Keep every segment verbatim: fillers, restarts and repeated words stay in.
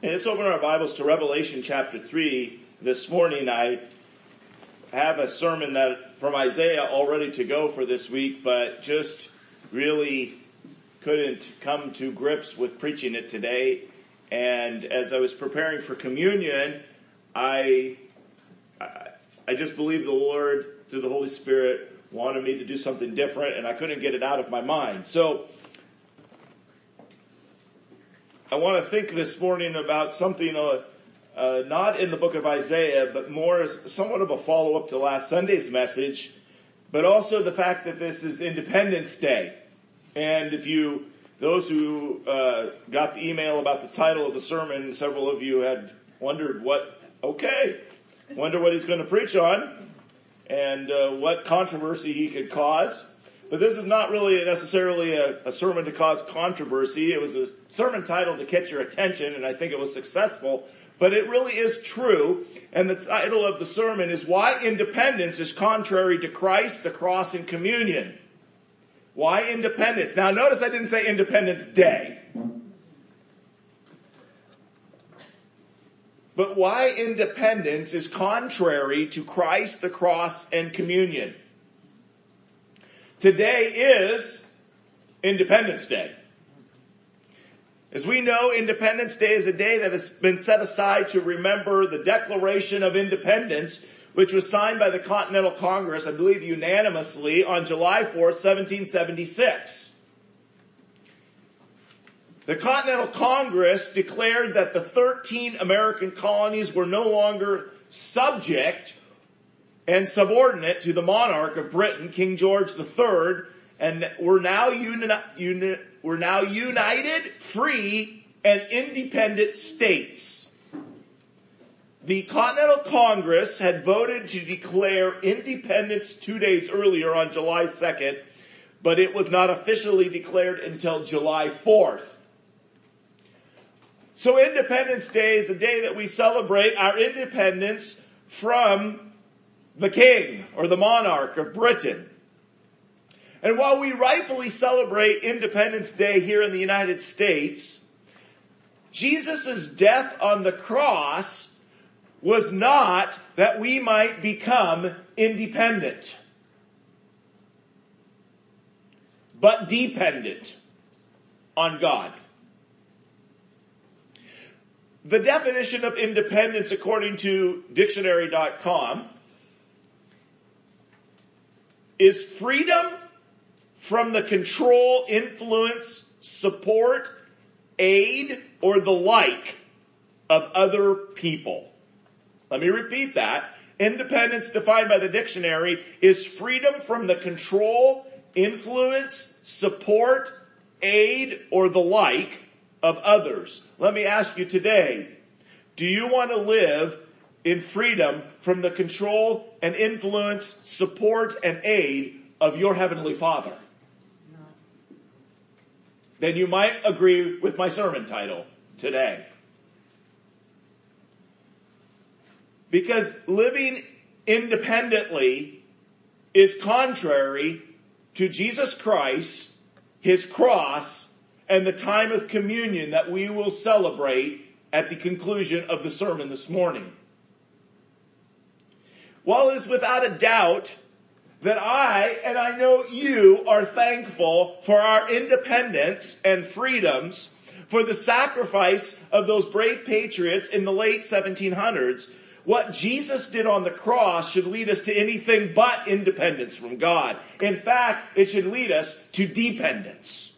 Hey, let's open our Bibles to Revelation chapter three. This morning I have a sermon that from Isaiah all ready to go for this week, but just really couldn't come to grips with preaching it today. And as I was preparing for communion, I, I, I just believe the Lord, through the Holy Spirit, wanted me to do something different, and I couldn't get it out of my mind. So I want to think this morning about something uh, uh, not in the book of Isaiah, but more as somewhat of a follow-up to last Sunday's message, but also the fact that this is Independence Day. And if you, those who uh, got the email about the title of the sermon, several of you had wondered what, okay, wonder what he's going to preach on and uh, what controversy he could cause. But this is not really necessarily a, a sermon to cause controversy. It was a sermon titled to catch your attention, and I think it was successful. But it really is true, and the title of the sermon is Why Independence is Contrary to Christ, the Cross, and Communion. Why independence? Now notice I didn't say Independence Day. But why independence is contrary to Christ, the Cross, and Communion. Today is Independence Day. As we know, Independence Day is a day that has been set aside to remember the Declaration of Independence, which was signed by the Continental Congress, I believe unanimously, on July fourth, seventeen seventy-six. The Continental Congress declared that the thirteen American colonies were no longer subject and subordinate to the monarch of Britain, King George the Third, and were now uni- uni- were now united, free, and independent states. The Continental Congress had voted to declare independence two days earlier on July second, but it was not officially declared until July fourth. So Independence Day is a day that we celebrate our independence from the king or the monarch of Britain. And while we rightfully celebrate Independence Day here in the United States, Jesus' death on the cross was not that we might become independent, but dependent on God. The definition of independence according to dictionary dot com is freedom from the control, influence, support, aid, or the like of other people. Let me repeat that. Independence defined by the dictionary is freedom from the control, influence, support, aid, or the like of others. Let me ask you today, do you want to live in freedom from the control and influence, support, and aid of your Heavenly Father? No. Then you might agree with my sermon title today. Because living independently is contrary to Jesus Christ, His cross, and the time of communion that we will celebrate at the conclusion of the sermon this morning. While it is without a doubt that I, and I know you, are thankful for our independence and freedoms, for the sacrifice of those brave patriots in the late seventeen hundreds, what Jesus did on the cross should lead us to anything but independence from God. In fact, it should lead us to dependence.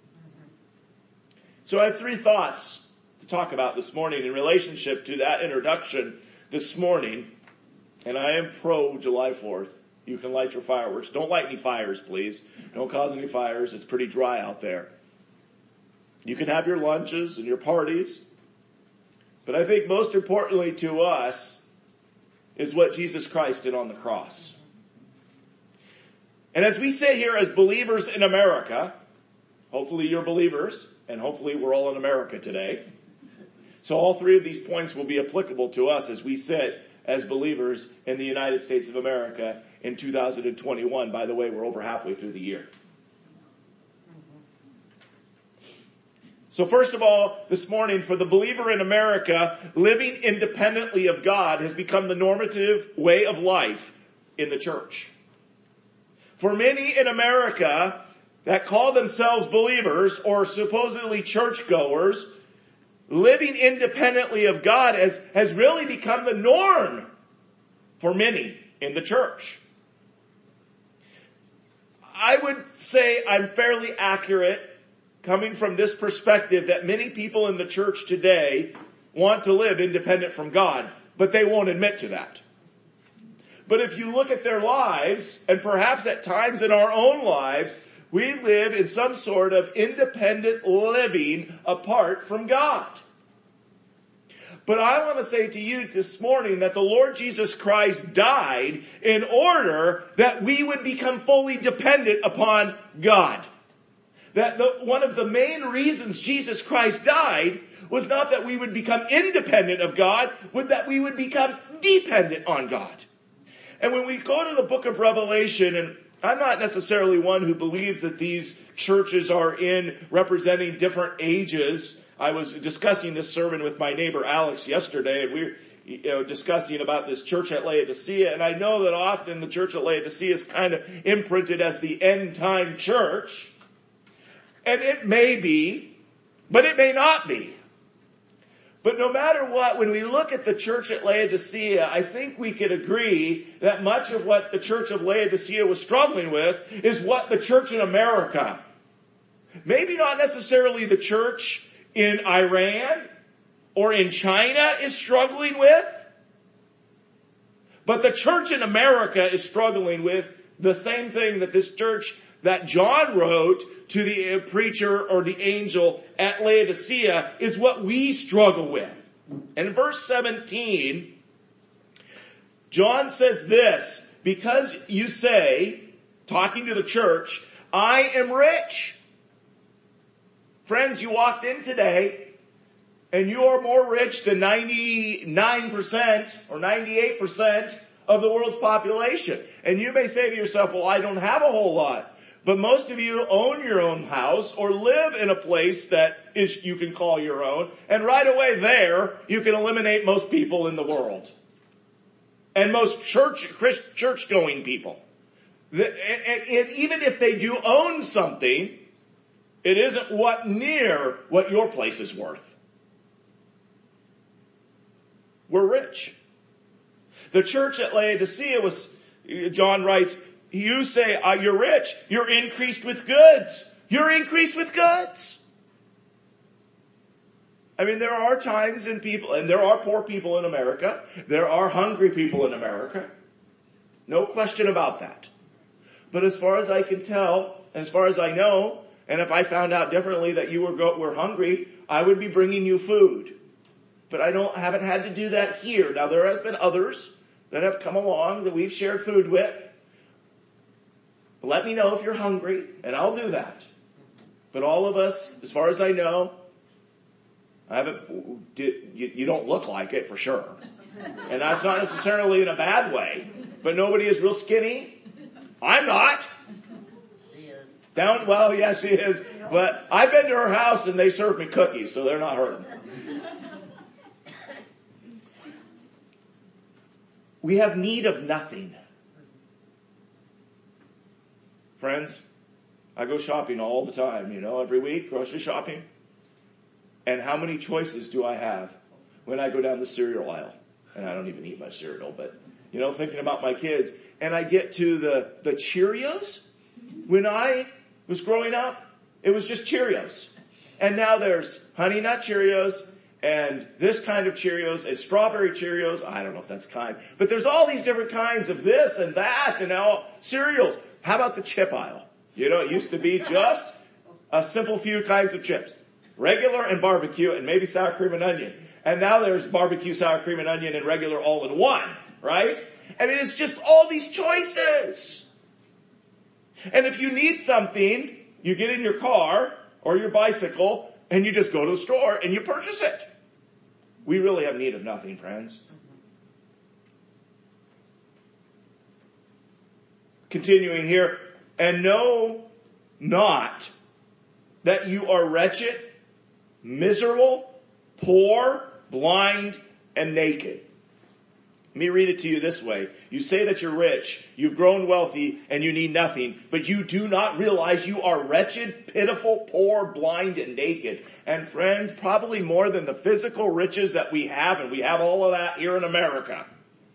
So I have three thoughts to talk about this morning in relationship to that introduction this morning. And I am pro July fourth. You can light your fireworks. Don't light any fires, please. Don't cause any fires. It's pretty dry out there. You can have your lunches and your parties. But I think most importantly to us is what Jesus Christ did on the cross. And as we sit here as believers in America, hopefully you're believers, and hopefully we're all in America today. So all three of these points will be applicable to us as we sit as believers in the United States of America in two thousand twenty-one. By the way, we're over halfway through the year. So first of all, this morning, for the believer in America, living independently of God has become the normative way of life in the church. For many in America that call themselves believers or supposedly churchgoers, living independently of God has, has really become the norm for many in the church. I would say I'm fairly accurate coming from this perspective that many people in the church today want to live independent from God, but they won't admit to that. But if you look at their lives, and perhaps at times in our own lives, we live in some sort of independent living apart from God. But I want to say to you this morning that the Lord Jesus Christ died in order that we would become fully dependent upon God. That the, one of the main reasons Jesus Christ died was not that we would become independent of God, but that we would become dependent on God. And when we go to the book of Revelation, and I'm not necessarily one who believes that these churches are in representing different ages. I was discussing this sermon with my neighbor Alex yesterday, and we were you know, discussing about this church at Laodicea. And I know that often the church at Laodicea is kind of imprinted as the end time church. And it may be, but it may not be. But no matter what, when we look at the church at Laodicea, I think we could agree that much of what the church of Laodicea was struggling with is what the church in America, maybe not necessarily the church in Iran or in China is struggling with, but the church in America is struggling with the same thing that this church that John wrote to the preacher or the angel at Laodicea is what we struggle with. And in verse seventeen, John says this, because you say, talking to the church, I am rich. Friends, you walked in today and you are more rich than ninety-nine percent or ninety-eight percent of the world's population. And you may say to yourself, well, I don't have a whole lot. But most of you own your own house or live in a place that is you can call your own. And right away there, you can eliminate most people in the world. And most church, church going people. And, and even if they do own something, it isn't what near what your place is worth. We're rich. The church at Laodicea was, John writes, you say uh, you're rich. You're increased with goods. You're increased with goods. I mean, there are times in people, and there are poor people in America. There are hungry people in America. No question about that. But as far as I can tell, and as far as I know, and if I found out differently that you were, go, were hungry, I would be bringing you food. But I don't, haven't had to do that here. Now, there has been others that have come along that we've shared food with. Let me know if you're hungry, and I'll do that. But all of us, as far as I know, I haven't, you, you don't look like it for sure. And that's not necessarily in a bad way, but nobody is real skinny. I'm not. She is. Down, well, yeah, she is. But I've been to her house and they served me cookies, so they're not hurting. We have need of nothing. Friends, I go shopping all the time, you know, every week, grocery shopping. And how many choices do I have when I go down the cereal aisle? And I don't even eat much cereal, but, you know, thinking about my kids. And I get to the, the Cheerios. When I was growing up, it was just Cheerios. And now there's Honey Nut Cheerios and this kind of Cheerios and strawberry Cheerios. I don't know if that's kind. But there's all these different kinds of this and that and all cereals. How about the chip aisle? You know, it used to be just a simple few kinds of chips. Regular and barbecue and maybe sour cream and onion. And now there's barbecue, sour cream and onion and regular all in one, right? I mean, it's just all these choices. And if you need something, you get in your car or your bicycle and you just go to the store and you purchase it. We really have need of nothing, friends. Continuing here, and know not that you are wretched miserable, poor, blind, and naked. Let me read it to you this way. You say that you're rich, you've grown wealthy, and you need nothing, but you do not realize you are wretched, pitiful, poor, blind, and naked. And friends, probably more than the physical riches that we have, and we have all of that here in America.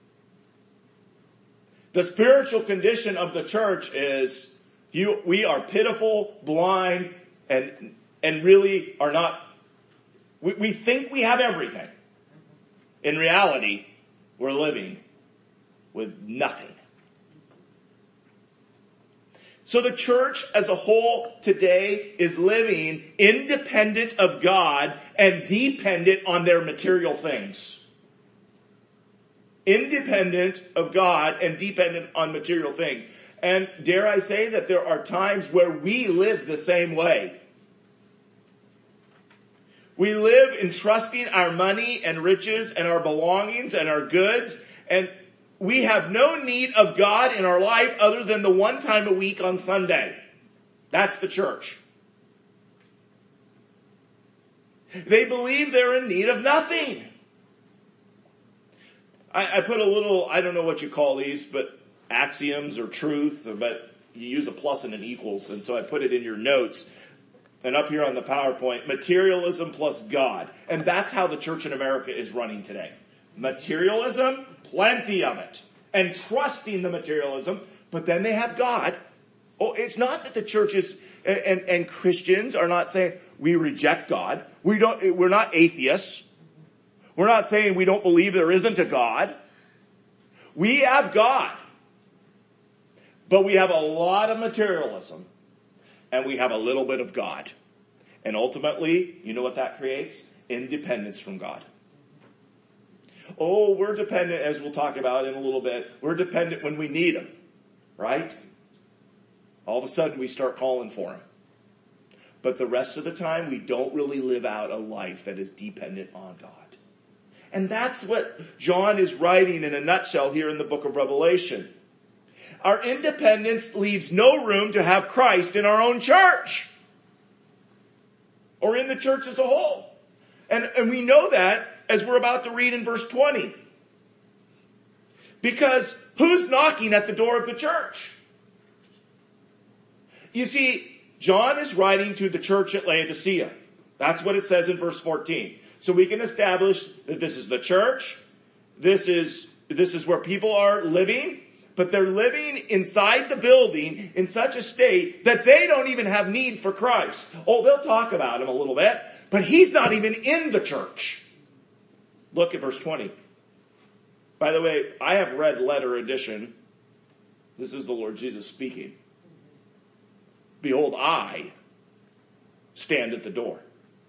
The spiritual condition of the church is you, we are pitiful, blind, and, and really are not, we, we think we have everything. In reality, we're living with nothing. So the church as a whole today is living independent of God and dependent on their material things. Independent of God and dependent on material things. And dare I say that there are times where we live the same way. We live in trusting our money and riches and our belongings and our goods, and we have no need of God in our life other than the one time a week on Sunday. That's the church. They believe they're in need of nothing. I, I put a little, I don't know what you call these, but axioms or truth, but you use a plus and an equals, and so I put it in your notes. And up here on the PowerPoint, materialism plus God. And that's how the church in America is running today. Materialism, plenty of it. And trusting the materialism, but then they have God. Oh, it's not that the churches and, and, and Christians are not saying we reject God. We don't, we're not atheists. We're not saying we don't believe there isn't a God. We have God. But we have a lot of materialism. And we have a little bit of God. And ultimately, you know what that creates? Independence from God. Oh, we're dependent, as we'll talk about in a little bit. We're dependent when we need Him. Right? All of a sudden, we start calling for Him. But the rest of the time, we don't really live out a life that is dependent on God. And that's what John is writing in a nutshell here in the book of Revelation. Our independence leaves no room to have Christ in our own church. Or in the church as a whole. And, and we know that as we're about to read in verse twenty. Because who's knocking at the door of the church? You see, John is writing to the church at Laodicea. That's what it says in verse fourteen. So we can establish that this is the church. This is, this is where people are living. But they're living inside the building in such a state that they don't even have need for Christ. Oh, they'll talk about Him a little bit, but He's not even in the church. Look at verse twenty. By the way, I have read letter edition. This is the Lord Jesus speaking. Behold, I stand at the door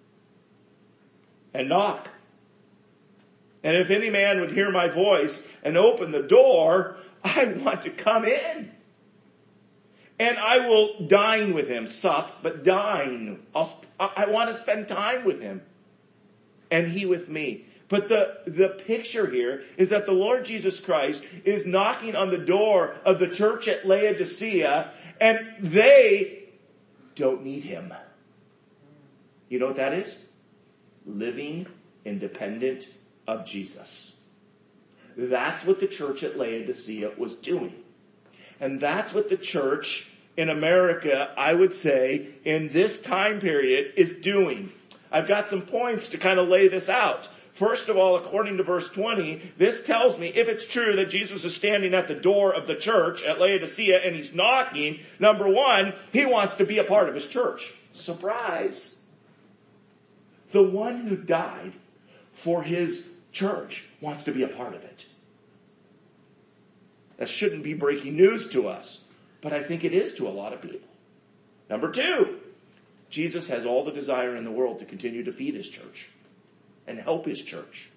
and knock. And if any man would hear my voice and open the door, I want to come in. And I will dine with him. Sup, but dine. I'll, I want to spend time with him. And he with me. But the, the picture here is that the Lord Jesus Christ is knocking on the door of the church at Laodicea. And they don't need Him. You know what that is? Living independent of Jesus. That's what the church at Laodicea was doing. And that's what the church in America, I would say, in this time period is doing. I've got some points to kind of lay this out. First of all, according to verse twenty, this tells me if it's true that Jesus is standing at the door of the church at Laodicea and He's knocking, number one, He wants to be a part of His church. Surprise. The one who died for His church wants to be a part of it. That shouldn't be breaking news to us, but I think it is to a lot of people. Number two, Jesus has all the desire in the world to continue to feed His church and help His church.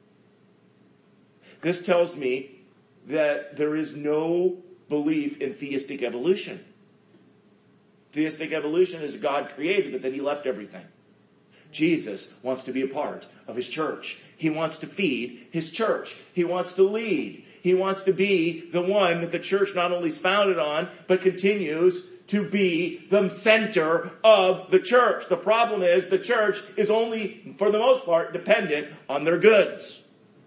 This tells me that there is no belief in theistic evolution. Theistic evolution is God created, but then He left everything. Jesus wants to be a part of His church. He wants to feed His church. He wants to lead. He wants to be the one that the church not only is founded on, but continues to be the center of the church. The problem is the church is only, for the most part, dependent on their goods.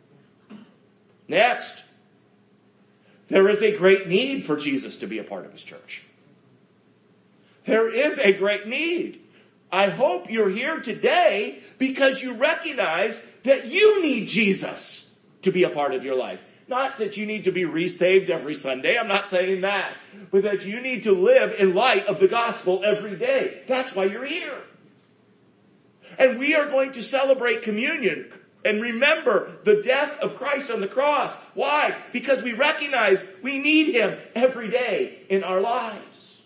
Next, there is a great need for Jesus to be a part of his church. There is a great need. I hope you're here today because you recognize that you need Jesus to be a part of your life. Not that you need to be resaved every Sunday. I'm not saying that. But that you need to live in light of the gospel every day. That's why you're here. And we are going to celebrate communion and remember the death of Christ on the cross. Why? Because we recognize we need him every day in our lives.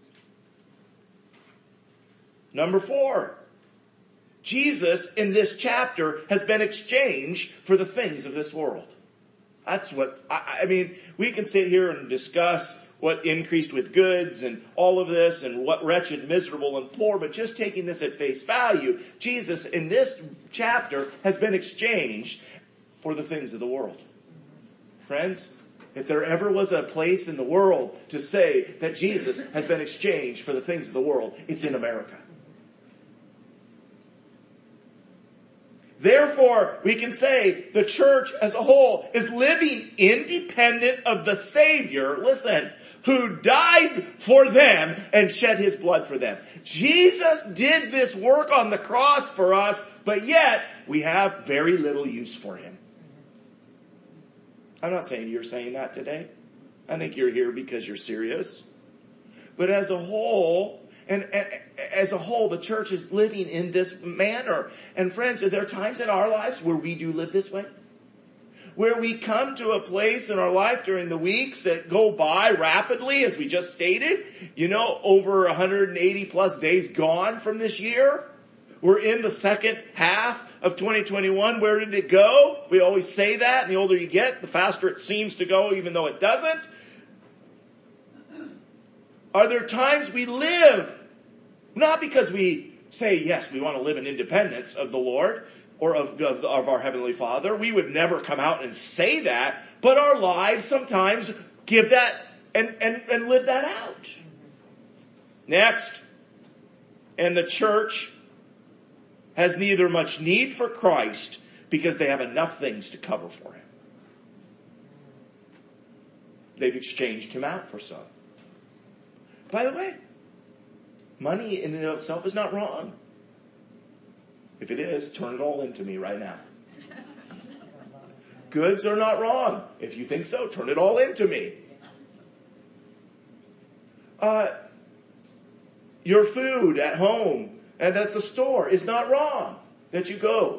Number four. Jesus in this chapter has been exchanged for the things of this world. That's what, I, I mean, we can sit here and discuss what increased with goods and all of this and what wretched, miserable, and poor, but just taking this at face value, Jesus in this chapter has been exchanged for the things of the world. Friends, if there ever was a place in the world to say that Jesus has been exchanged for the things of the world, it's in America. Therefore, we can say the church as a whole is living independent of the Savior, listen, who died for them and shed his blood for them. Jesus did this work on the cross for us, but yet we have very little use for him. I'm not saying you're saying that today. I think you're here because you're serious. But as a whole, And, and as a whole, the church is living in this manner. And friends, are there times in our lives where we do live this way? Where we come to a place in our life during the weeks that go by rapidly, as we just stated. You know, over one hundred eighty plus days gone from this year. We're in the second half of twenty twenty-one. Where did it go? We always say that. And the older you get, the faster it seems to go, even though it doesn't. Are there times we live, not because we say, yes, we want to live in independence of the Lord or of, of, of our Heavenly Father. We would never come out and say that, but our lives sometimes give that and, and, and live that out. Next, and the church has neither much need for Christ because they have enough things to cover for him. They've exchanged him out for some. By the way, money in and of itself is not wrong. If it is, turn it all into me right now. Goods are not wrong. If you think so, turn it all into me. Uh, your food at home and at the store is not wrong that you go.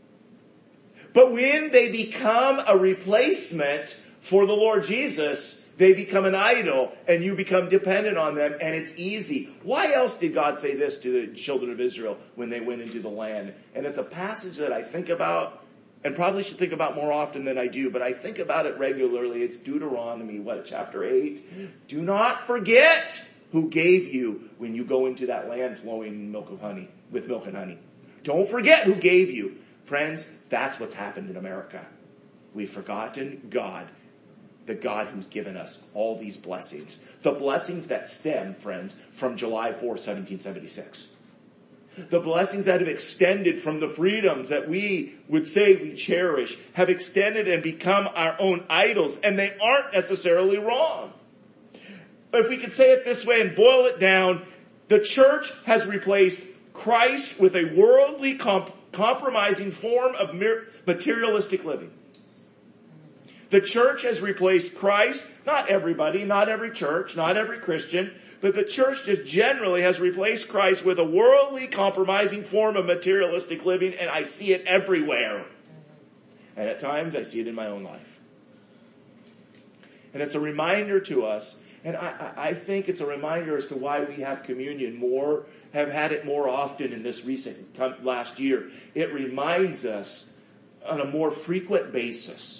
But when they become a replacement for the Lord Jesus, they become an idol and you become dependent on them and it's easy. Why else did God say this to the children of Israel when they went into the land? And it's a passage that I think about and probably should think about more often than I do, but I think about it regularly. It's Deuteronomy, what, chapter eight? Do not forget who gave you when you go into that land flowing milk of honey, with milk and honey. Don't forget who gave you. Friends, that's what's happened in America. We've forgotten God. The God who's given us all these blessings. The blessings that stem, friends, from July fourth, seventeen seventy-six. The blessings that have extended from the freedoms that we would say we cherish have extended and become our own idols, and they aren't necessarily wrong. If we could say it this way and boil it down, the church has replaced Christ with a worldly comp- compromising form of materialistic living. The church has replaced Christ, not everybody, not every church, not every Christian, but the church just generally has replaced Christ with a worldly compromising form of materialistic living, and I see it everywhere. And at times I see it in my own life. And it's a reminder to us, and I, I think it's a reminder as to why we have communion more, have had it more often in this recent last year. It reminds us on a more frequent basis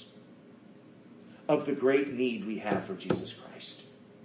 of the great need we have for Jesus Christ.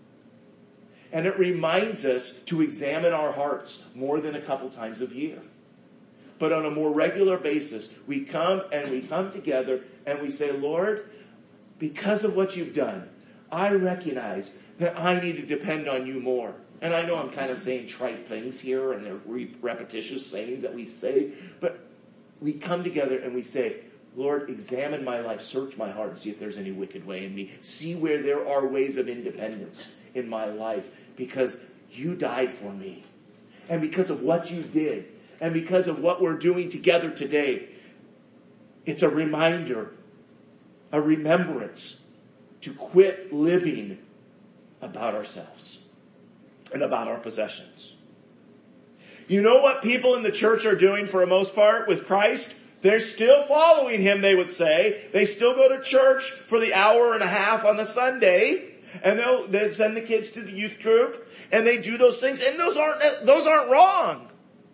And it reminds us to examine our hearts more than a couple times a year. But on a more regular basis, we come and we come together and we say, Lord, because of what you've done, I recognize that I need to depend on you more. And I know I'm kind of saying trite things here, and they're re- repetitious sayings that we say, but we come together and we say, Lord, examine my life, search my heart, and see if there's any wicked way in me. See where there are ways of independence in my life, because you died for me. And because of what you did, and because of what we're doing together today, it's a reminder, a remembrance to quit living about ourselves and about our possessions. You know what people in the church are doing for the most part with Christ? They're still following him, they would say. They still go to church for the hour and a half on the Sunday, and they'll they send the kids to the youth group, and they do those things, and those aren't those aren't wrong.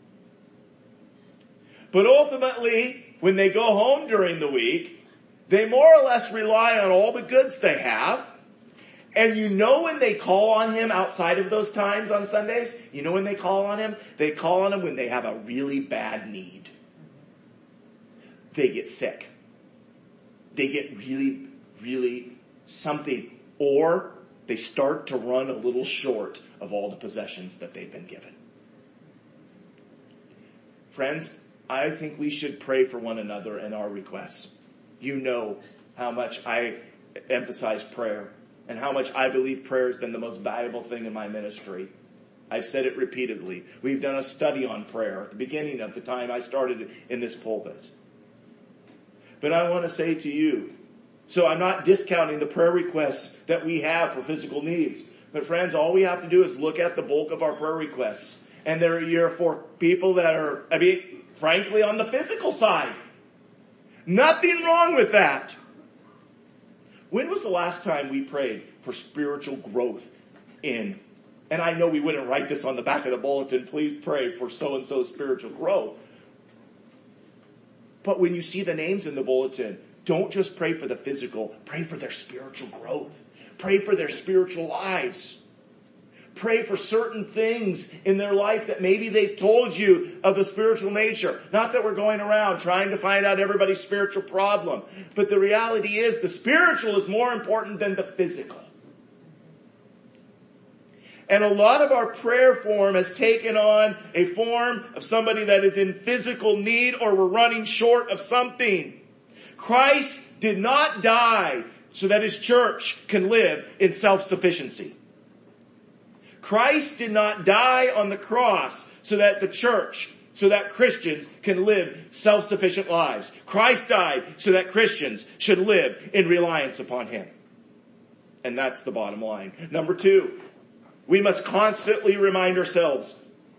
But ultimately, when they go home during the week, they more or less rely on all the goods they have. And you know when they call on him outside of those times on Sundays? You know when they call on him? They call on him when they have a really bad need. They get sick. They get really, really something. Or they start to run a little short of all the possessions that they've been given. Friends, I think we should pray for one another in our requests. You know how much I emphasize prayer and how much I believe prayer has been the most valuable thing in my ministry. I've said it repeatedly. We've done a study on prayer at the beginning of the time I started in this pulpit. But I want to say to you, so I'm not discounting the prayer requests that we have for physical needs. But friends, all we have to do is look at the bulk of our prayer requests. And they're here for people that are, I mean, frankly, on the physical side. Nothing wrong with that. When was the last time we prayed for spiritual growth in, and I know we wouldn't write this on the back of the bulletin, please pray for so-and-so's spiritual growth. But when you see the names in the bulletin, don't just pray for the physical, pray for their spiritual growth. Pray for their spiritual lives. Pray for certain things in their life that maybe they've told you of the spiritual nature. Not that we're going around trying to find out everybody's spiritual problem. But the reality is the spiritual is more important than the physical. And a lot of our prayer form has taken on a form of somebody that is in physical need or we're running short of something. Christ did not die so that his church can live in self-sufficiency. Christ did not die on the cross so that the church, so that Christians can live self-sufficient lives. Christ died so that Christians should live in reliance upon him. And that's the bottom line. Number two, we must constantly remind ourselves.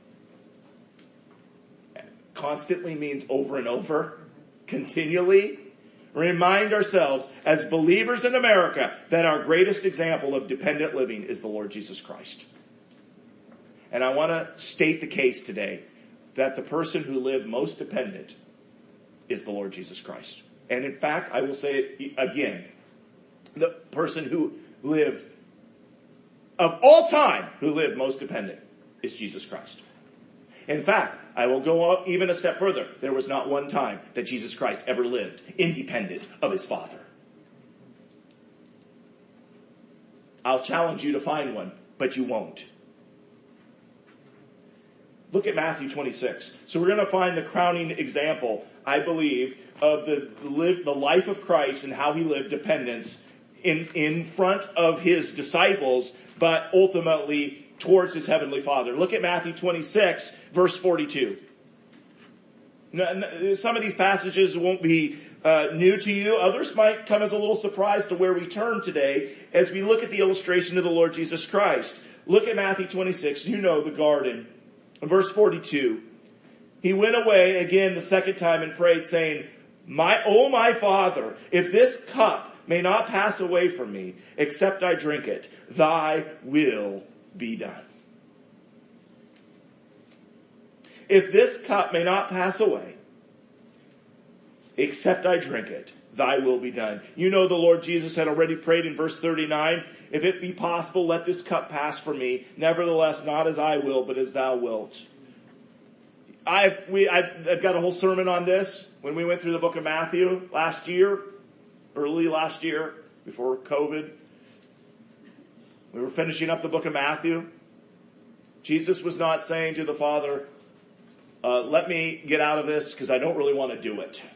Constantly means over and over, continually. Remind ourselves as believers in America that our greatest example of dependent living is the Lord Jesus Christ. And I want to state the case today that the person who lived most dependent is the Lord Jesus Christ. And in fact, I will say it again. The person who lived, of all time, who lived most dependent is Jesus Christ. In fact, I will go even a step further. There was not one time that Jesus Christ ever lived independent of his Father. I'll challenge you to find one, but you won't. Look at Matthew twenty-six. So we're going to find the crowning example, I believe, of the, the life of Christ and how he lived dependence in, in front of his disciples, but ultimately towards his heavenly Father. Look at Matthew twenty-six, verse forty-two. Now, some of these passages won't be uh, new to you. Others might come as a little surprise to where we turn today as we look at the illustration of the Lord Jesus Christ. Look at Matthew twenty-six. You know the garden. Verse forty-two. He went away again the second time and prayed, saying, "My, O my Father, if this cup may not pass away from me, except I drink it, thy will be done." If this cup may not pass away, except I drink it, thy will be done. You know the Lord Jesus had already prayed in verse thirty-nine, "If it be possible, let this cup pass from me. Nevertheless, not as I will, but as thou wilt." I've, we, I've, I've got a whole sermon on this when we went through the book of Matthew last year, early last year, before COVID. We were finishing up the book of Matthew. Jesus was not saying to the Father, uh, let me get out of this because I don't really want to do it.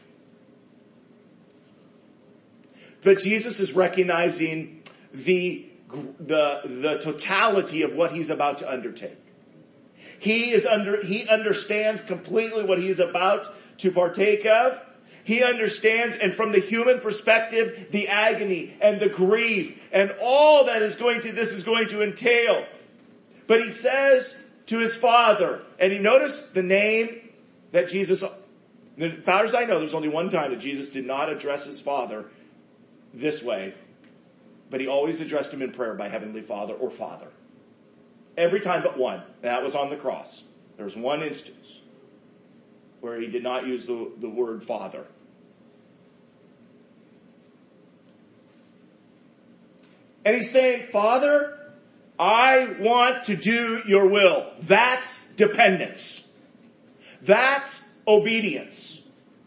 But Jesus is recognizing the, the, the totality of what he's about to undertake. He is under, he understands completely what he is about to partake of. He understands, and from the human perspective, the agony and the grief and all that is going to, this is going to entail. But he says to his Father, and he noticed the name that Jesus, as far as I know, there's only one time that Jesus did not address his Father this way, but he always addressed him in prayer by Heavenly Father or Father. Every time but one. That was on the cross. There was one instance where he did not use the, the word Father. And he's saying, Father, I want to do your will. That's dependence. That's obedience.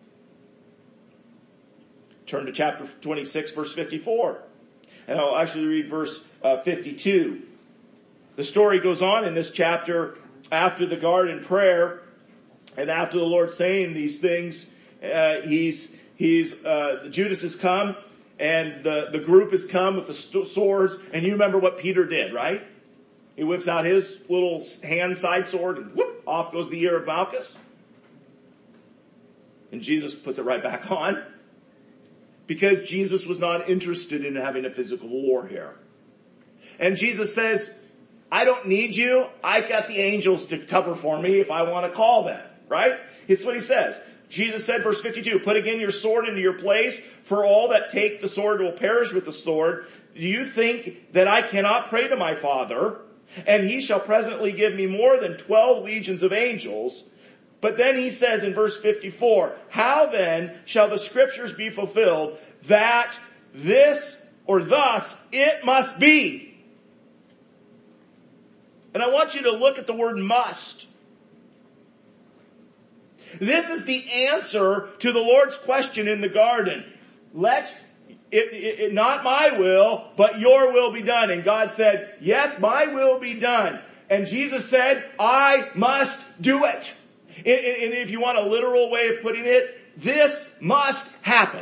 Turn to chapter twenty-six, verse fifty-four. And I'll actually read verse uh, fifty-two. The story goes on in this chapter after the garden prayer and after the Lord saying these things. Uh, he's, he's, uh, Judas has come and the, the group has come with the st- swords. And you remember what Peter did, right? He whips out his little hand side sword and whoop, off goes the ear of Malchus. And Jesus puts it right back on. Because Jesus was not interested in having a physical war here. And Jesus says, I don't need you. I got the angels to cover for me if I want to call them. Right? That's what he says. Jesus said, verse fifty-two, put again your sword into your place, for all that take the sword will perish with the sword. Do you think that I cannot pray to my Father, and he shall presently give me more than twelve legions of angels? But then he says in verse fifty-four, how then shall the scriptures be fulfilled that this or thus it must be? And I want you to look at the word must. This is the answer to the Lord's question in the garden. Let it, it, it not my will, but your will be done. And God said, yes, my will be done. And Jesus said, I must do it. And if you want a literal way of putting it, this must happen.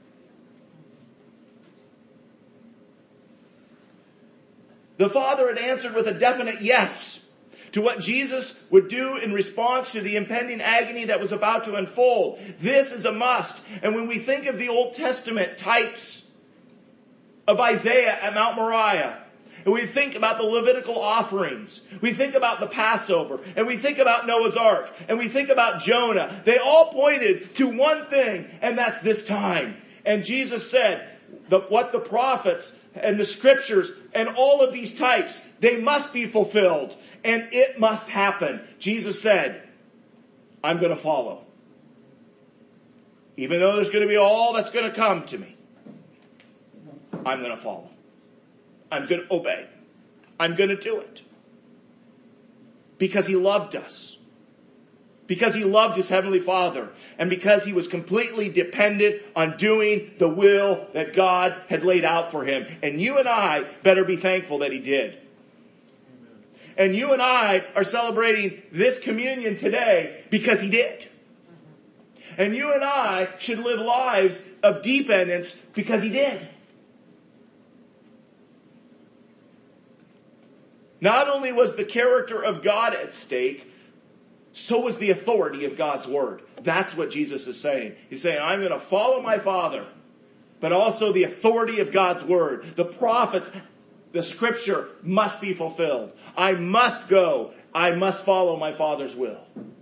The Father had answered with a definite yes to what Jesus would do in response to the impending agony that was about to unfold. This is a must. And when we think of the Old Testament types of Isaiah at Mount Moriah, and we think about the Levitical offerings, we think about the Passover, and we think about Noah's Ark, and we think about Jonah, they all pointed to one thing, and that's this time. And Jesus said, the, what the prophets and the scriptures and all of these types, they must be fulfilled, and it must happen. Jesus said, I'm going to follow. Even though there's going to be all that's going to come to me, I'm going to follow. I'm going to obey. I'm going to do it. Because he loved us. Because he loved his heavenly Father. And because he was completely dependent on doing the will that God had laid out for him. And you and I better be thankful that he did. Amen. And you and I are celebrating this communion today because he did. And you and I should live lives of dependence because he did. Not only was the character of God at stake, so was the authority of God's word. That's what Jesus is saying. He's saying, I'm going to follow my Father, but also the authority of God's word. The prophets, the scripture must be fulfilled. I must go. I must follow my Father's will.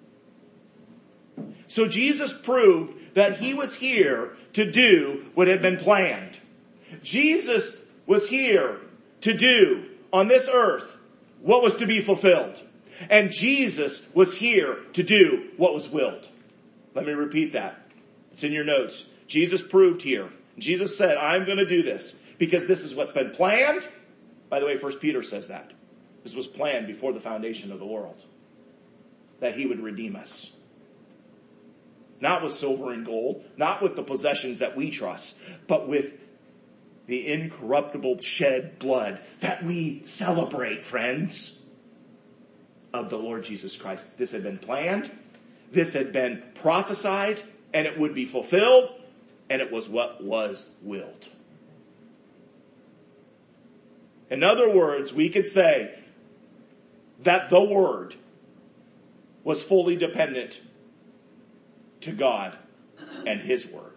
So Jesus proved that he was here to do what had been planned. Jesus was here to do on this earth what was to be fulfilled. And Jesus was here to do what was willed. Let me repeat that. It's in your notes. Jesus proved here. Jesus said, I'm going to do this because this is what's been planned. By the way, First Peter says that. This was planned before the foundation of the world. That he would redeem us. Not with silver and gold. Not with the possessions that we trust. But with the incorruptible shed blood that we celebrate, friends. of the Lord Jesus Christ. This had been planned. This had been prophesied, and it would be fulfilled, and it was what was willed. In other words, we could say that the Word was fully dependent to God and His Word.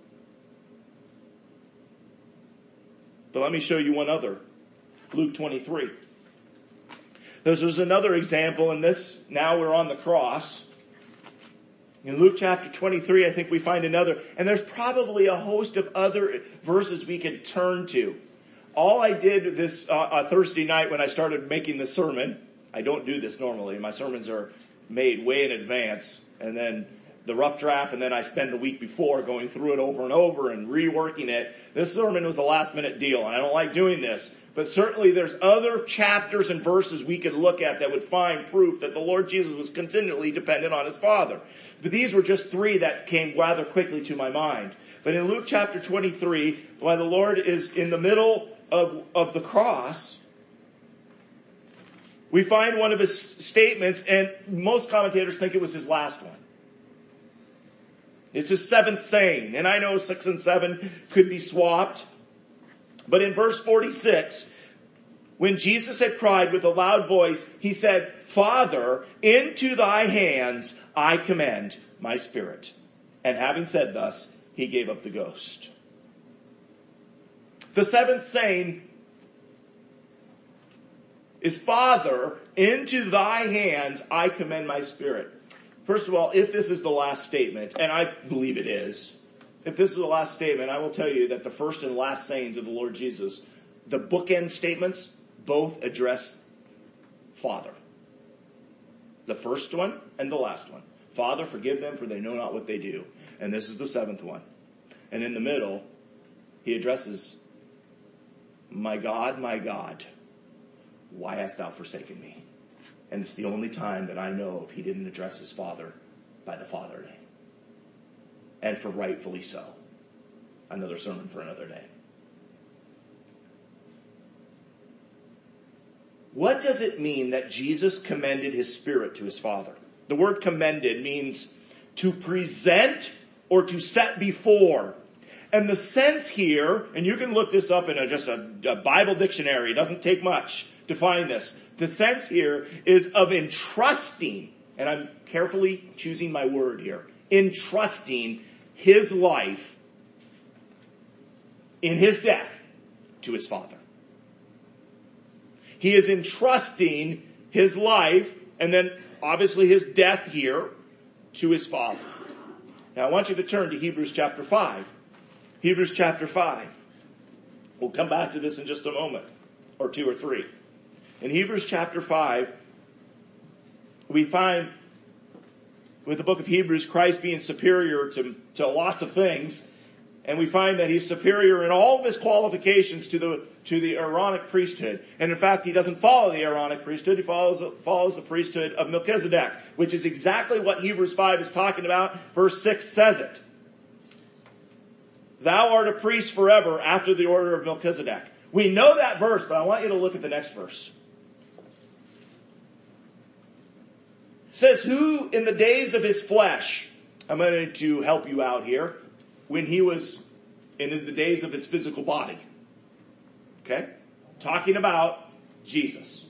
But let me show you one other. Luke twenty-three. There's, there's another example in this. Now we're on the cross. In Luke chapter twenty-three, I think we find another. And there's probably a host of other verses we could turn to. All I did this uh, uh, Thursday night when I started making the sermon, I don't do this normally. My sermons are made way in advance. And then the rough draft, and then I spend the week before going through it over and over and reworking it. This sermon was a last minute deal, and I don't like doing this. But certainly there's other chapters and verses we could look at that would find proof that the Lord Jesus was continually dependent on His Father. But these were just three that came rather quickly to my mind. But in Luke chapter twenty-three, while the Lord is in the middle of, of the cross, we find one of His statements, and most commentators think it was His last one. It's His seventh saying, and I know six and seven could be swapped. But in verse forty-six, when Jesus had cried with a loud voice, He said, Father, into Thy hands I commend my spirit. And having said thus, He gave up the ghost. The seventh saying is, Father, into Thy hands I commend my spirit. First of all, if this is the last statement, and I believe it is, if this is the last statement, I will tell you that the first and last sayings of the Lord Jesus, the bookend statements, both address Father. The first one and the last one. Father, forgive them, for they know not what they do. And this is the seventh one. And in the middle, He addresses, My God, my God, why hast thou forsaken me? And it's the only time that I know of He didn't address His Father by the Father name. And for rightfully so. Another sermon for another day. What does it mean that Jesus commended His Spirit to His Father? The word commended means to present or to set before. And the sense here, and you can look this up in a, just a, a Bible dictionary, it doesn't take much to find this. The sense here is of entrusting, and I'm carefully choosing my word here, entrusting His life in His death to His Father. He is entrusting His life, and then obviously His death here, to His Father. Now I want you to turn to Hebrews chapter five. Hebrews chapter five. We'll come back to this in just a moment, or two or three. In Hebrews chapter five, we find with the book of Hebrews, Christ being superior to, to lots of things. And we find that He's superior in all of His qualifications to the, to the Aaronic priesthood. And in fact, He doesn't follow the Aaronic priesthood. He follows, follows the priesthood of Melchizedek, which is exactly what Hebrews five is talking about. Verse six says it. Thou art a priest forever after the order of Melchizedek. We know that verse, but I want you to look at the next verse. It says, who in the days of His flesh, I'm going to help you out here, when He was in the days of His physical body. Okay? Talking about Jesus.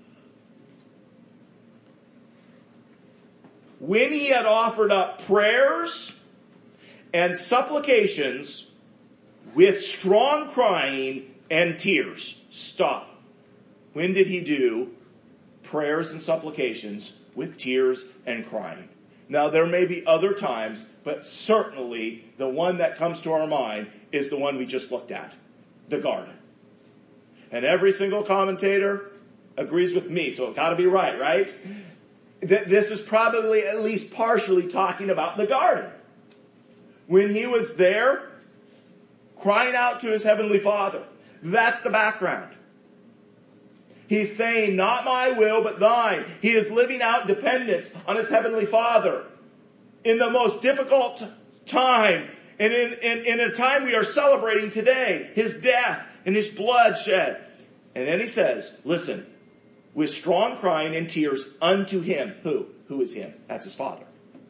When He had offered up prayers and supplications with strong crying and tears. Stop. When did He do prayers and supplications with tears and crying? Now, there may be other times, but certainly the one that comes to our mind is the one we just looked at, the garden. And every single commentator agrees with me, so it's got to be right, right? This is probably at least partially talking about the garden. When He was there, crying out to His heavenly Father. That's the background. He's saying, not my will, but thine. He is living out dependence on His heavenly Father in the most difficult time. And in, in, in a time we are celebrating today, His death and His blood shed. And then He says, listen, with strong crying and tears unto him. Who? Who is him? That's his Father.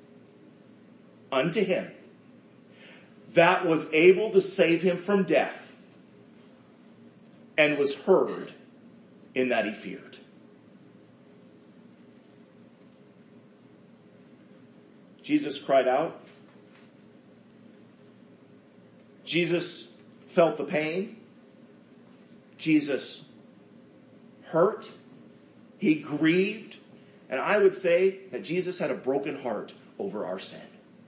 Unto him. That was able to save him from death. And was heard in that he feared. Jesus cried out. Jesus felt the pain. Jesus hurt. He grieved. And I would say that Jesus had a broken heart over our sin.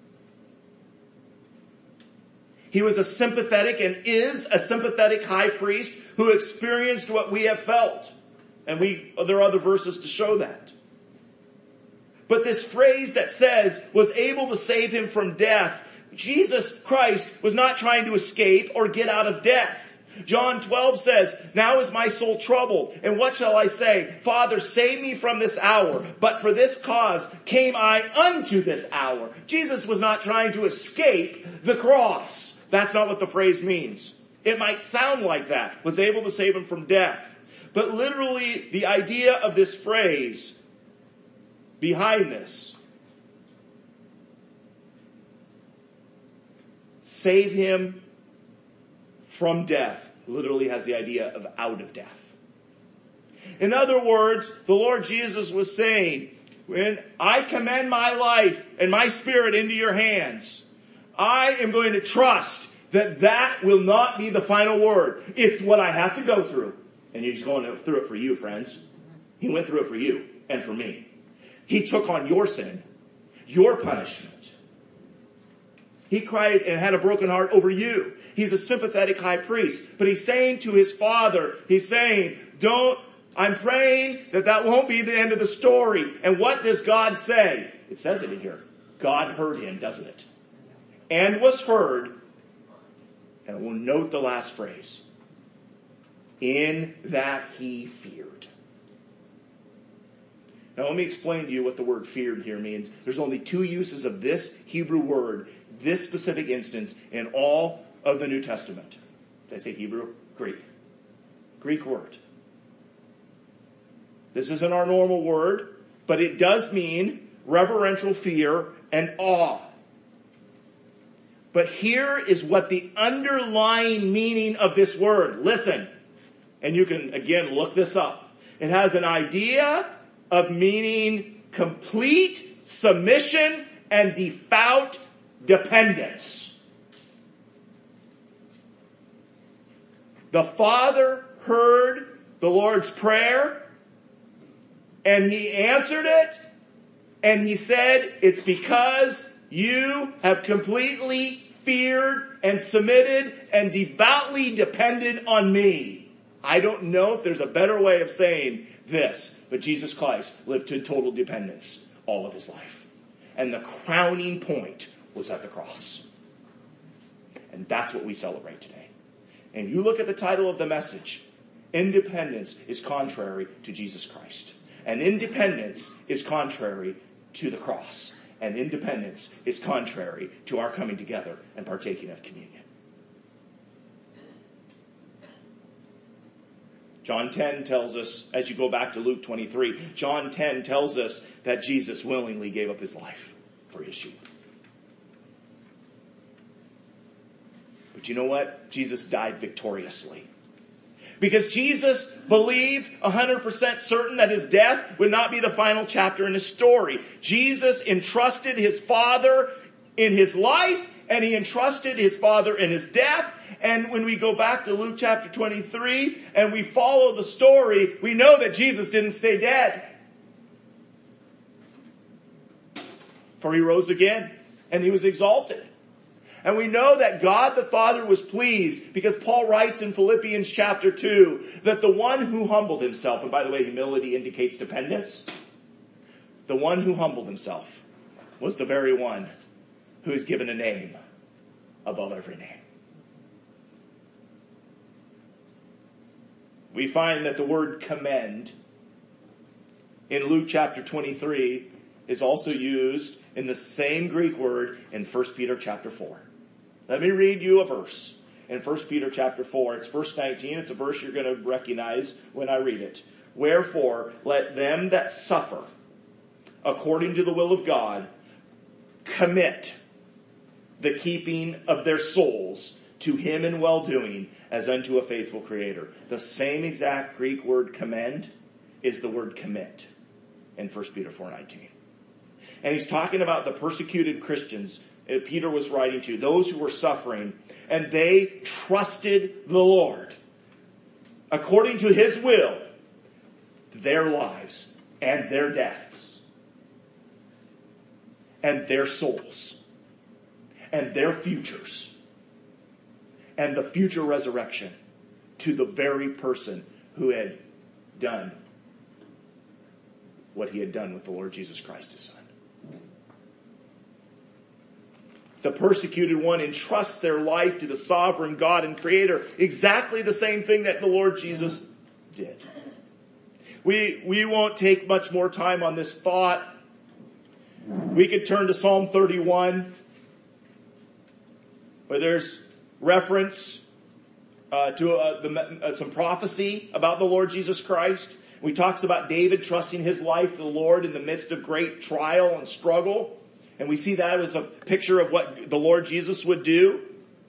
He was a sympathetic and is a sympathetic high priest who experienced what we have felt. And we, there are other verses to show that. But this phrase that says, was able to save him from death, Jesus Christ was not trying to escape or get out of death. John twelve says, now is my soul troubled, and what shall I say? Father, save me from this hour. But for this cause came I unto this hour. Jesus was not trying to escape the cross. That's not what the phrase means. It might sound like that, was able to save him from death. But literally, the idea of this phrase behind this, save him from death, literally has the idea of out of death. In other words, the Lord Jesus was saying, when I commend my life and my spirit into your hands, I am going to trust that that will not be the final word. It's what I have to go through. And he's going through it for you, friends. He went through it for you and for me. He took on your sin, your punishment. He cried and had a broken heart over you. He's a sympathetic high priest. But he's saying to his Father, he's saying, don't, I'm praying that that won't be the end of the story. And what does God say? It says it in here. God heard him, doesn't it? And was heard. And we'll note the last phrase. In that he feared. Now let me explain to you what the word feared here means. There's only two uses of this Hebrew word, this specific instance, in all of the New Testament. Did I say Hebrew? Greek. Greek word. This isn't our normal word, but it does mean reverential fear and awe. But here is what the underlying meaning of this word. Listen, and you can again look this up. It has an idea of meaning complete submission and devout dependence. The Father heard the Lord's prayer and he answered it and he said, it's because you have completely feared and submitted and devoutly depended on me. I don't know if there's a better way of saying this, but Jesus Christ lived to total dependence all of his life. And the crowning point was at the cross. And that's what we celebrate today. And you look at the title of the message. Independence is contrary to Jesus Christ. And independence is contrary to the cross. And independence is contrary to our coming together and partaking of communion. John ten tells us, as you go back to Luke twenty-three, John ten tells us that Jesus willingly gave up his life for his sheep. But you know what? Jesus died victoriously. Because Jesus believed one hundred percent certain that his death would not be the final chapter in his story. Jesus entrusted his Father in his life, and he entrusted his Father in his death. And when we go back to Luke chapter twenty-three and we follow the story, we know that Jesus didn't stay dead. For he rose again and he was exalted. And we know that God the Father was pleased because Paul writes in Philippians chapter two that the one who humbled himself, and by the way, humility indicates dependence. The one who humbled himself was the very one who is given a name above every name. We find that the word commend in Luke chapter twenty-three is also used in the same Greek word in First Peter chapter four. Let me read you a verse in First Peter chapter four. It's verse nineteen. It's a verse you're going to recognize when I read it. Wherefore, let them that suffer according to the will of God commit the keeping of their souls to him in well-doing as unto a faithful Creator. The same exact Greek word commend is the word commit in First Peter four nineteen. And he's talking about the persecuted Christians Peter was writing to, those who were suffering, and they trusted the Lord according to his will, their lives and their deaths and their souls and their futures and the future resurrection to the very person who had done what he had done with the Lord Jesus Christ, his Son. The persecuted one entrusts their life to the sovereign God and Creator. Exactly the same thing that the Lord Jesus did. We, we won't take much more time on this thought. We could turn to Psalm thirty-one, where there's reference uh, to uh, the, uh, some prophecy about the Lord Jesus Christ. We talks about David trusting his life to the Lord in the midst of great trial and struggle. And we see that as a picture of what the Lord Jesus would do.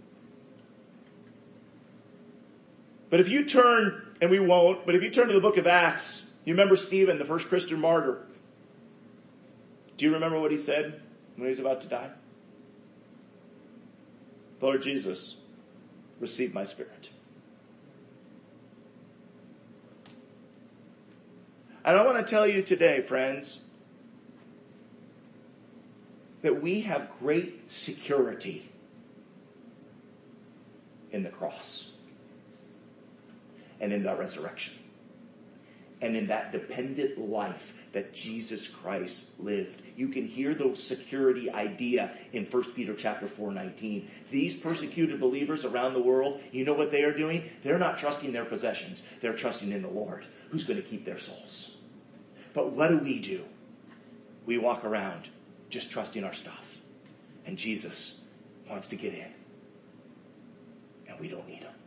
But if you turn, and we won't, but if you turn to the book of Acts, you remember Stephen, the first Christian martyr. Do you remember what he said when he was about to die? Lord Jesus, receive my spirit. And I want to tell you today, friends, that we have great security in the cross and in the resurrection and in that dependent life that Jesus Christ lived. You can hear the security idea in First Peter chapter four nineteen. These persecuted believers around the world, you know what they are doing? They're not trusting their possessions. They're trusting in the Lord, who's going to keep their souls. But what do we do? We walk around just trusting our stuff. And Jesus wants to get in. And we don't need him.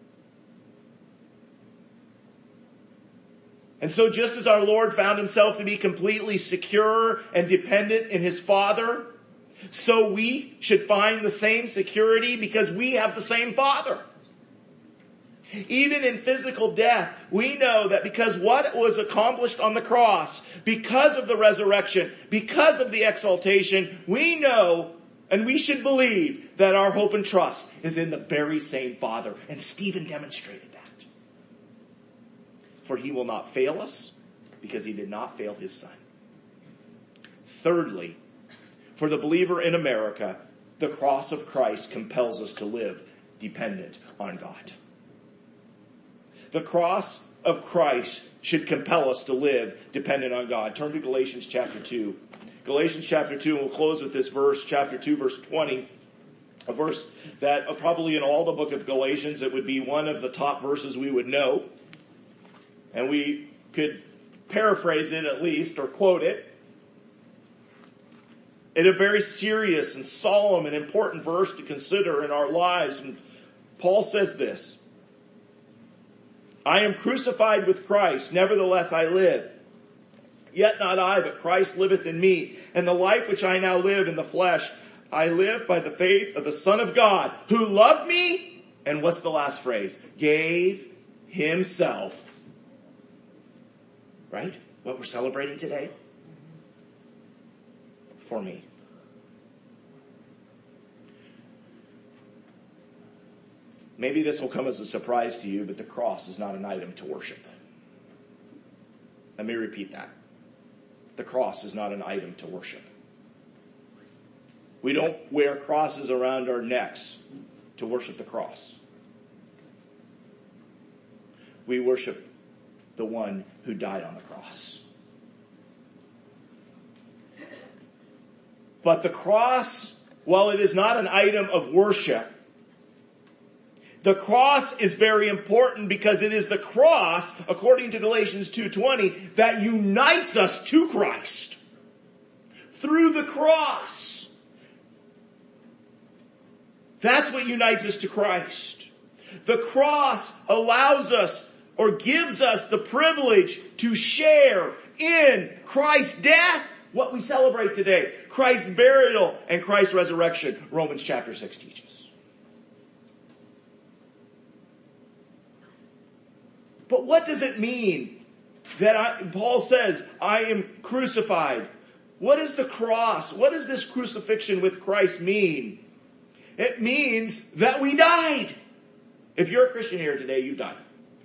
And so just as our Lord found himself to be completely secure and dependent in his Father, so we should find the same security because we have the same Father. Even in physical death, we know that because what was accomplished on the cross, because of the resurrection, because of the exaltation, we know and we should believe that our hope and trust is in the very same Father. And Stephen demonstrated that. For he will not fail us because he did not fail his Son. Thirdly, for the believer in America, the cross of Christ compels us to live dependent on God. The cross of Christ should compel us to live dependent on God. Turn to Galatians chapter two. Galatians chapter two, and we'll close with this verse, chapter two, verse twenty. A verse that uh, probably in all the book of Galatians, it would be one of the top verses we would know. And we could paraphrase it at least, or quote it. It's a very serious and solemn and important verse to consider in our lives. And Paul says this: I am crucified with Christ, nevertheless I live. Yet not I, but Christ liveth in me. And the life which I now live in the flesh, I live by the faith of the Son of God, who loved me, and what's the last phrase? Gave himself. Right? What we're celebrating today? For me. Maybe this will come as a surprise to you, but the cross is not an item to worship. Let me repeat that. The cross is not an item to worship. We don't wear crosses around our necks to worship the cross. We worship the one who died on the cross. But the cross, while it is not an item of worship, the cross is very important because it is the cross, according to Galatians two twenty, that unites us to Christ. Through the cross. That's what unites us to Christ. The cross allows us or gives us the privilege to share in Christ's death, what we celebrate today, Christ's burial and Christ's resurrection, Romans chapter six teaches. But what does it mean that I, Paul says, I am crucified? What is the cross? What does this crucifixion with Christ mean? It means that we died. If you're a Christian here today, you've died.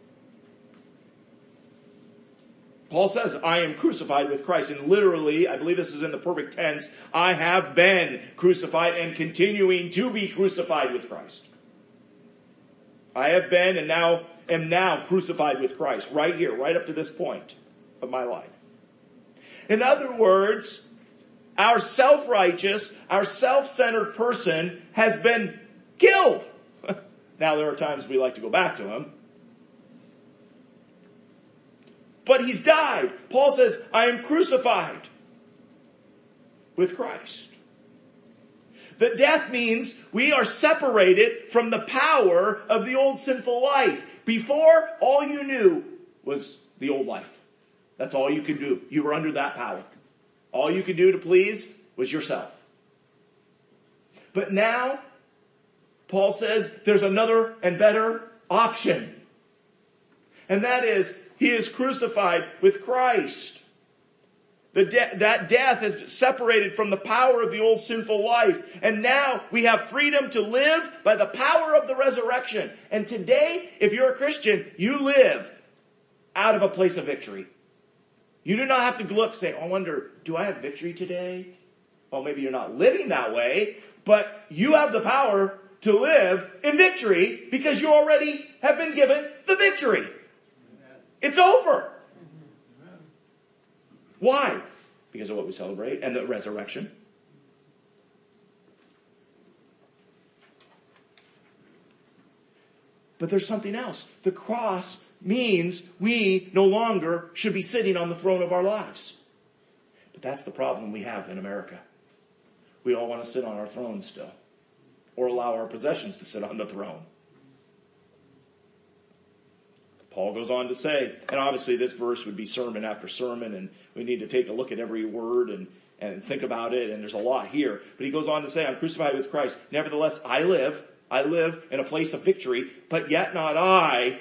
Paul says, I am crucified with Christ. And literally, I believe this is in the perfect tense, I have been crucified and continuing to be crucified with Christ. I have been and now am now crucified with Christ. Right here, right up to this point of my life. In other words, our self-righteous, our self-centered person has been killed. Now there are times we like to go back to him. But he's died. Paul says, I am crucified with Christ. The death means we are separated from the power of the old sinful life. Before, all you knew was the old life. That's all you could do. You were under that power. All you could do to please was yourself. But now, Paul says there's another and better option. And that is, he is crucified with Christ. The de- that death has separated from the power of the old sinful life. And now we have freedom to live by the power of the resurrection. And today, if you're a Christian, you live out of a place of victory. You do not have to look and say, oh, I wonder, do I have victory today? Well, maybe you're not living that way, but you have the power to live in victory because you already have been given the victory. It's over. Why? Because of what we celebrate and the resurrection. But there's something else. The cross means we no longer should be sitting on the throne of our lives. But that's the problem we have in America. We all want to sit on our throne still, or allow our possessions to sit on the throne. Paul goes on to say, and obviously this verse would be sermon after sermon, and we need to take a look at every word and, and think about it, and there's a lot here. But he goes on to say, I'm crucified with Christ. Nevertheless, I live. I live in a place of victory, but yet not I.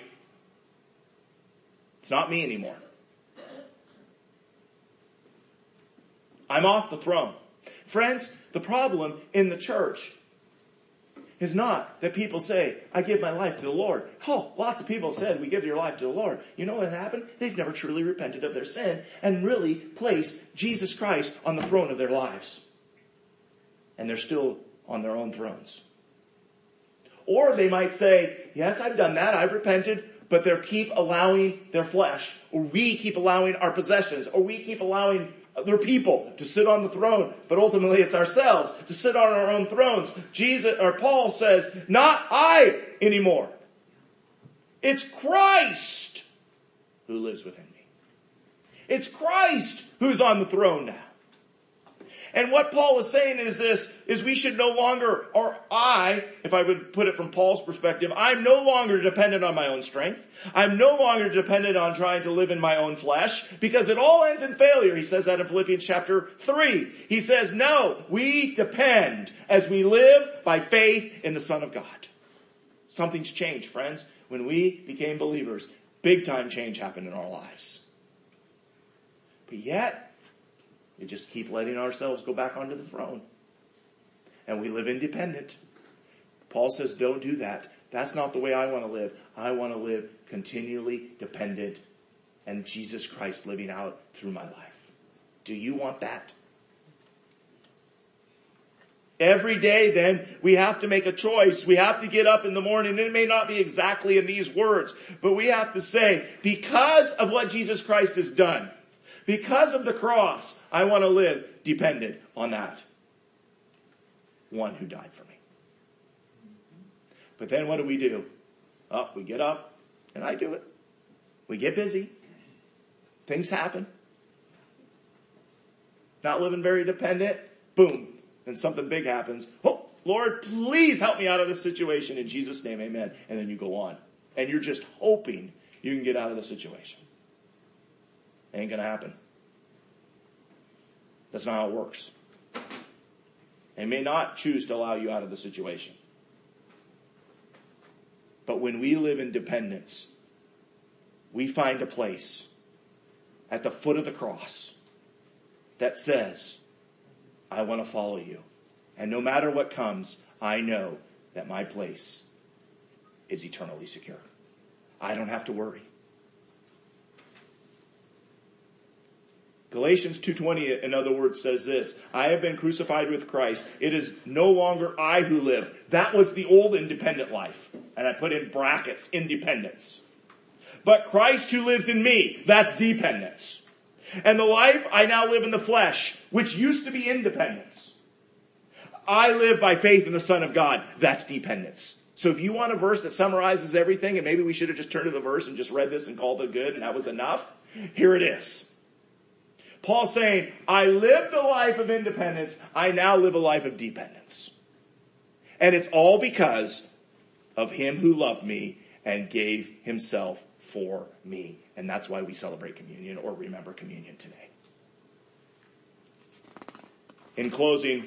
It's not me anymore. I'm off the throne. Friends, the problem in the church is not that people say, I give my life to the Lord. Oh, lots of people have said, we give your life to the Lord. You know what happened? They've never truly repented of their sin and really placed Jesus Christ on the throne of their lives. And they're still on their own thrones. Or they might say, yes, I've done that. I've repented. But they keep allowing their flesh, or we keep allowing our possessions, or we keep allowing other people to sit on the throne. But ultimately it's ourselves to sit on our own thrones. Jesus, or Paul says, not I anymore. It's Christ who lives within me. It's Christ who's on the throne now. And what Paul is saying is this, is we should no longer, or I, if I would put it from Paul's perspective, I'm no longer dependent on my own strength. I'm no longer dependent on trying to live in my own flesh, because it all ends in failure. He says that in Philippians chapter three. He says, no, we depend as we live by faith in the Son of God. Something's changed, friends. When we became believers, big time change happened in our lives. But yet, we just keep letting ourselves go back onto the throne. And we live independent. Paul says, don't do that. That's not the way I want to live. I want to live continually dependent and Jesus Christ living out through my life. Do you want that? Every day then, we have to make a choice. We have to get up in the morning. It may not be exactly in these words, but we have to say, because of what Jesus Christ has done, because of the cross, I want to live dependent on that one who died for me. But then what do we do? Oh, we get up, and I do it. We get busy. Things happen. Not living very dependent. Boom. Then something big happens. Oh, Lord, please help me out of this situation. In Jesus' name, amen. And then you go on. And you're just hoping you can get out of the situation. Ain't going to happen. That's not how it works. They may not choose to allow you out of the situation. But when we live in dependence, we find a place at the foot of the cross that says, I want to follow you. And no matter what comes, I know that my place is eternally secure. I don't have to worry. Galatians two twenty, in other words, says this, I have been crucified with Christ. It is no longer I who live. That was the old independent life. And I put in brackets, independence. But Christ who lives in me, that's dependence. And the life I now live in the flesh, which used to be independence. I live by faith in the Son of God. That's dependence. So if you want a verse that summarizes everything, and maybe we should have just turned to the verse and just read this and called it good, and that was enough, here it is. Paul's saying, I lived a life of independence. I now live a life of dependence. And it's all because of him who loved me and gave himself for me. And that's why we celebrate communion or remember communion today. In closing,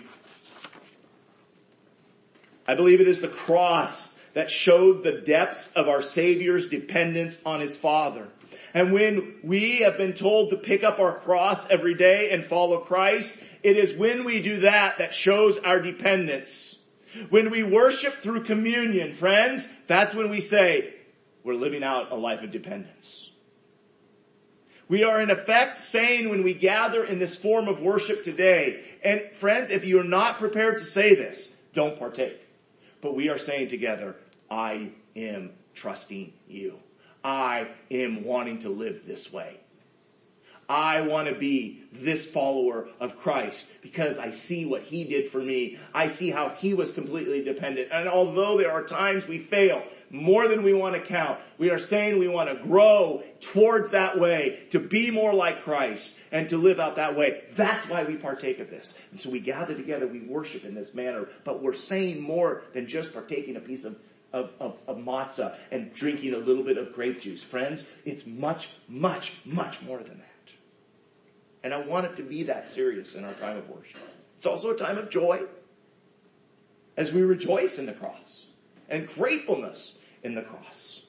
I believe it is the cross that showed the depths of our Savior's dependence on his Father. And when we have been told to pick up our cross every day and follow Christ, it is when we do that that shows our dependence. When we worship through communion, friends, that's when we say we're living out a life of dependence. We are in effect saying when we gather in this form of worship today, and friends, if you're not prepared to say this, don't partake. But we are saying together, I am trusting you. I am wanting to live this way. I want to be this follower of Christ because I see what he did for me. I see how he was completely dependent. And although there are times we fail more than we want to count, we are saying we want to grow towards that way, to be more like Christ and to live out that way. That's why we partake of this. And so we gather together, we worship in this manner, but we're saying more than just partaking a piece of Of, of, of matzah and drinking a little bit of grape juice. Friends, it's much, much, much more than that. And I want it to be that serious in our time of worship. It's also a time of joy as we rejoice in the cross and gratefulness in the cross.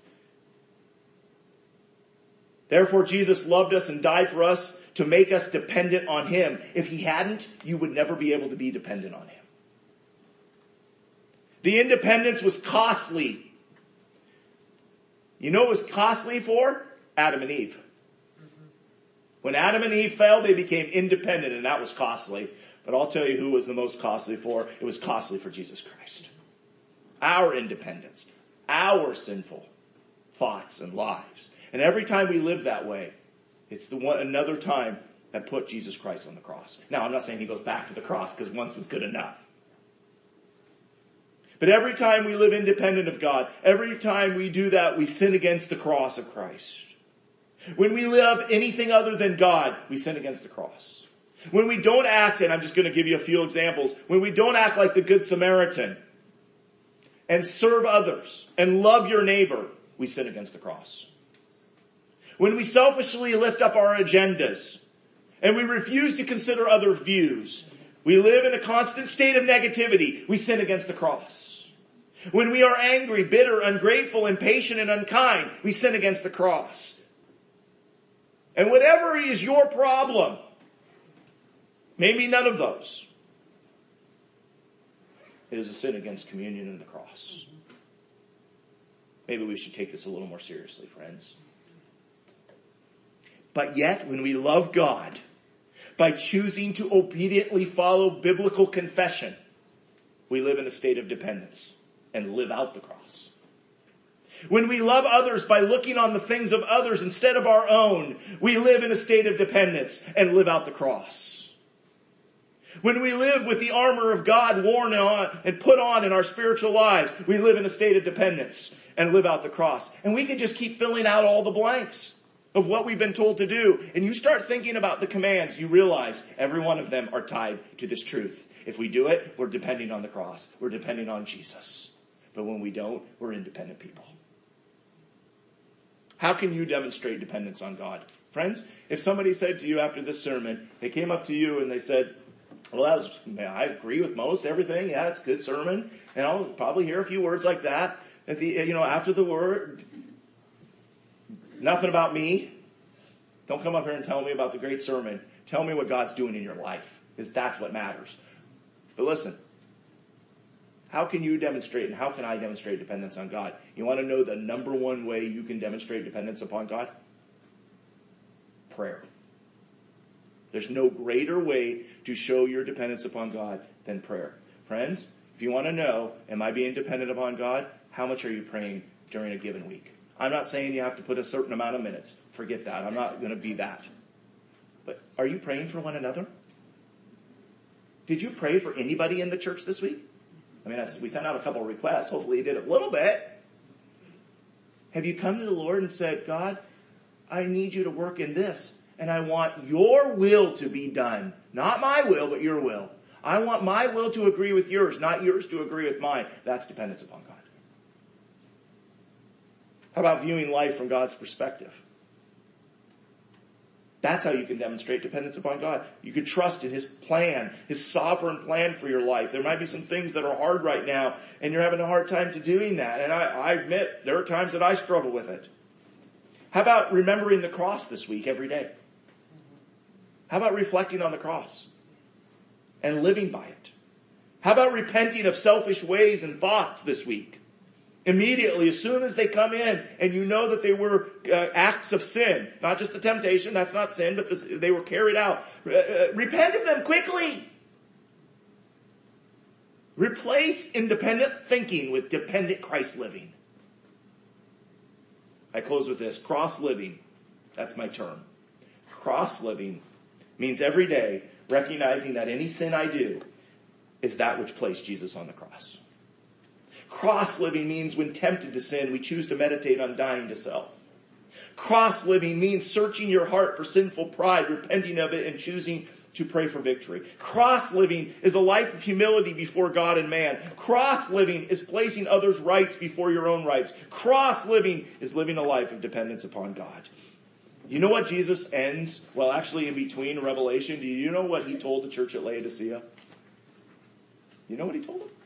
Therefore, Jesus loved us and died for us to make us dependent on him. If he hadn't, you would never be able to be dependent on him. The independence was costly. You know what it was costly for? Adam and Eve. When Adam and Eve fell, they became independent, and that was costly. But I'll tell you who was the most costly for. It was costly for Jesus Christ. Our independence. Our sinful thoughts and lives. And every time we live that way, it's the one another time that put Jesus Christ on the cross. Now, I'm not saying he goes back to the cross because once was good enough. But every time we live independent of God, every time we do that, we sin against the cross of Christ. When we live anything other than God, we sin against the cross. When we don't act, and I'm just going to give you a few examples, when we don't act like the Good Samaritan and serve others and love your neighbor, we sin against the cross. When we selfishly lift up our agendas and we refuse to consider other views, we live in a constant state of negativity, we sin against the cross. When we are angry, bitter, ungrateful, impatient, and unkind, we sin against the cross. And whatever is your problem, maybe none of those, it is a sin against communion and the cross. Maybe we should take this a little more seriously, friends. But yet, when we love God, by choosing to obediently follow biblical confession, we live in a state of dependence and live out the cross. When we love others by looking on the things of others instead of our own, we live in a state of dependence and live out the cross. When we live with the armor of God worn on and put on in our spiritual lives, we live in a state of dependence and live out the cross. And we can just keep filling out all the blanks of what we've been told to do. And you start thinking about the commands, you realize every one of them are tied to this truth. If we do it, we're depending on the cross. We're depending on Jesus. But when we don't, we're independent people. How can you demonstrate dependence on God? Friends, if somebody said to you after this sermon, they came up to you and they said, well, that was, I agree with most everything. Yeah, it's a good sermon. And I'll probably hear a few words like that. At the, you know, after the word, nothing about me. Don't come up here and tell me about the great sermon. Tell me what God's doing in your life, because that's what matters. But listen, how can you demonstrate and how can I demonstrate dependence on God? You want to know the number one way you can demonstrate dependence upon God? Prayer. There's no greater way to show your dependence upon God than prayer. Friends, if you want to know, am I being dependent upon God? How much are you praying during a given week? I'm not saying you have to put a certain amount of minutes. Forget that. I'm not going to be that. But are you praying for one another? Did you pray for anybody in the church this week? I mean, we sent out a couple of requests. Hopefully you did a little bit. Have you come to the Lord and said, God, I need you to work in this. And I want your will to be done. Not my will, but your will. I want my will to agree with yours, not yours to agree with mine. That's dependence upon God. How about viewing life from God's perspective? That's how you can demonstrate dependence upon God. You can trust in His plan, His sovereign plan for your life. There might be some things that are hard right now, and you're having a hard time to doing that. And I, I admit, there are times that I struggle with it. How about remembering the cross this week every day? How about reflecting on the cross and living by it? How about repenting of selfish ways and thoughts this week? Immediately, as soon as they come in and you know that they were uh, acts of sin, not just the temptation, that's not sin, but this, they were carried out. Uh, uh, repent of them quickly. Replace independent thinking with dependent Christ living. I close with this. Cross living. That's my term. Cross living means every day recognizing that any sin I do is that which placed Jesus on the cross. Cross living means when tempted to sin, we choose to meditate on dying to self. Cross living means searching your heart for sinful pride, repenting of it, and choosing to pray for victory. Cross living is a life of humility before God and man. Cross living is placing others' rights before your own rights. Cross living is living a life of dependence upon God. You know what Jesus ends? Well, actually in between Revelation, do you know what He told the church at Laodicea? You know what He told them?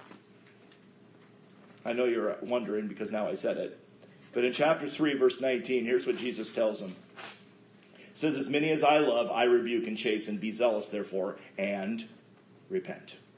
I know you're wondering because now I said it. But in chapter three, verse nineteen, here's what Jesus tells them. It says, as many as I love, I rebuke and chasten. Be zealous, therefore, and repent.